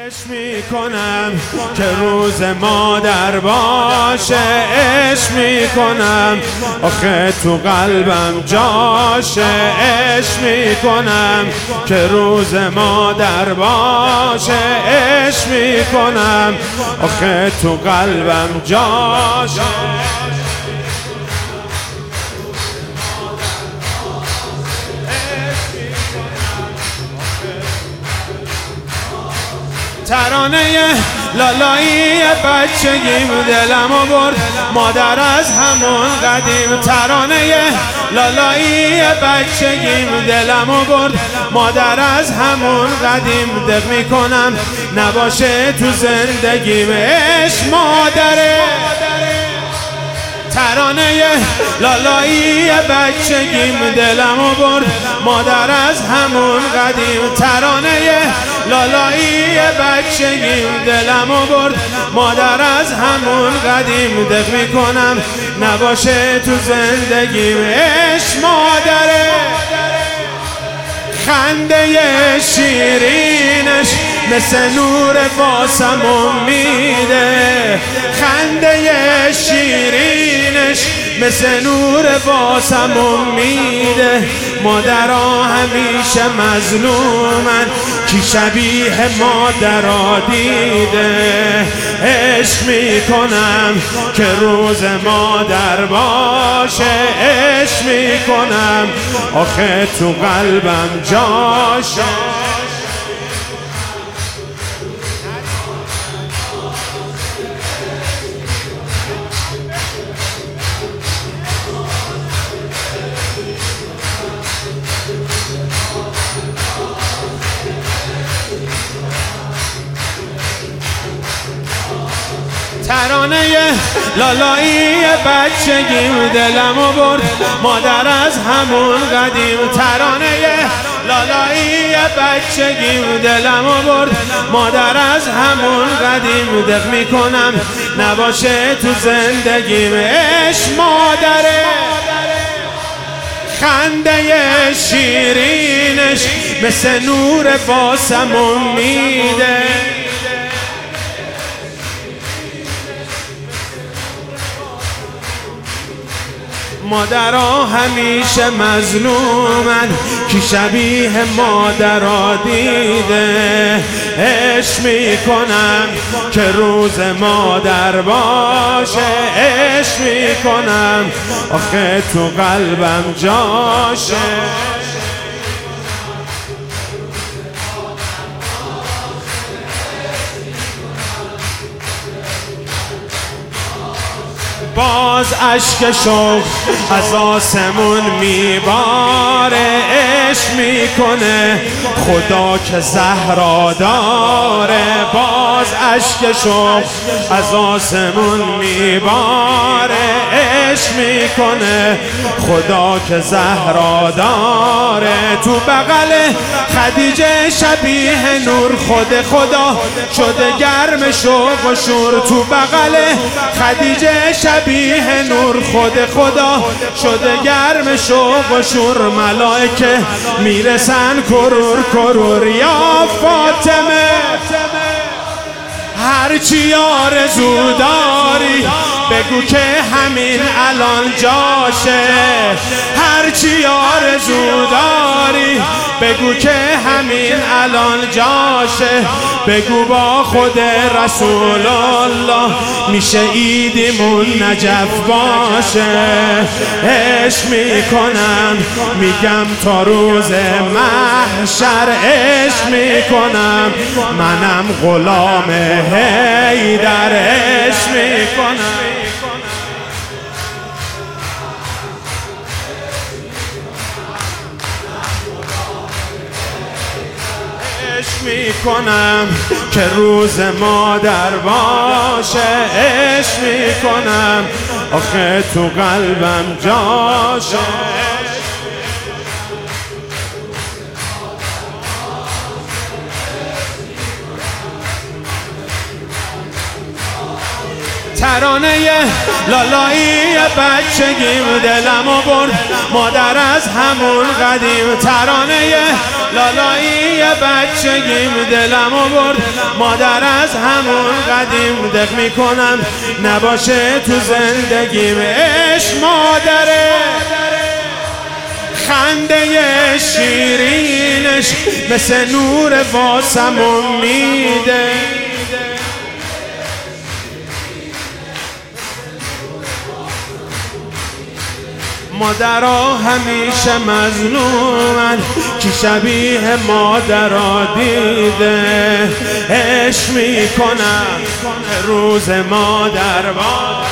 عشق میکنم که روز مادر باشه، عشق میکنم آخه تو قلبم جاشه، عشق میکنم که روز مادر باشه، عشق میکنم آخه تو قلبم جاشه. ترانه لالایی بچگیم دلمو برد مادر از همون قدیم، ترانه لالایی بچگیم دلمو برد مادر از همون قدیم، دق میکنم نباشه تو زندگیم عشق مادره. ترانه لالایی بچگیم دلمو برد مادر از همون قدیم، ترانه لالایی بچگیم دلمو برد مادر از همون قدیم، دق میکنم نباشه تو زندگیم عشق مادره. خنده شیرینش مثل نور واسمون میده، خنده شیرینش مثل نور واسمون میده، مادرها همیشه مظلومن کی شبیه مادرها دیده. عشق میکنم که روز مادر باشه، عشق میکنم آخه تو قلبم جاشه. ترانه لالایی بچگیم دلمو برد مادر از همون قدیم، ترانه لالایی بچگیم دلمو برد مادر از همون قدیم، دق میکنم نباشه تو زندگیم عشق مادره. خنده شیرینش مثل نور واسمون میده، مادرها همیشه مظلومن کی شبیه مادرها دیده. عشق میکنم که روز مادر باشه، عشق میکنم آخه تو قلبم جاشه. باز اشک شوق از آسمون میباره، عشق میکنه خدا که زهرا داره، باز اشک شوق از آسمون میباره، عشق میکنه خدا که زهرا داره. تو بغل خدیجه شبیه نور خود خدا شده گرم شوق و شور، تو بغل خدیجه شبیه نور خود خدا شده گرم شوق و شور، ملائکه میرسن کرور کرور یا فاطمه هرچی آرزو داری بگو که همین الان جاشه، هرچی آرزو داری بگو که همین الان جاشه، بگو با خود رسول الله میشه عیدیمون نجف باشه. عشق میکنم میگم تا روز محشر، عشق میکنم منم غلام حیدر، عشق میکنم میکنم که روز مادر باشه، عشق میکنم آخه تو قلبم جاشه. ترانه لالایی بچگیم دلمو برد مادر از همون قدیم، ترانه لالایی بچگیم دلمو برد مادر از همون قدیم دق میکنم نباشه تو زندگیم عشق مادره خنده شیرینش مثل نور واسم میده مادرها همیشه مظلومن کی شبیه مادرها دیده عشق میکنم روز مادر